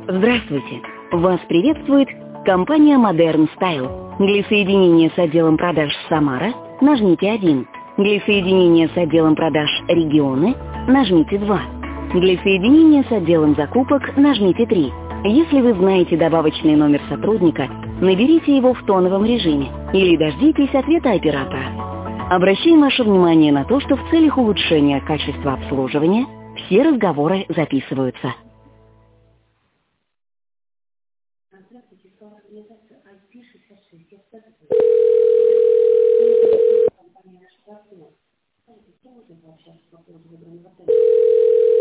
Здравствуйте! Вас приветствует компания Modern Style. Для соединения с отделом продаж Самара нажмите 1. Для соединения с отделом продаж Регионы нажмите 2. Для соединения с отделом закупок нажмите 3. Если вы знаете добавочный номер сотрудника, наберите его в тоновом режиме или дождитесь ответа оператора. Обращаем ваше внимание на то, что в целях улучшения качества обслуживания все разговоры записываются. Здравствуйте, слава организации IP66. Я компания «Наш партнер». Скажите, с кем можно пообщаться по поводу выбранного отеля?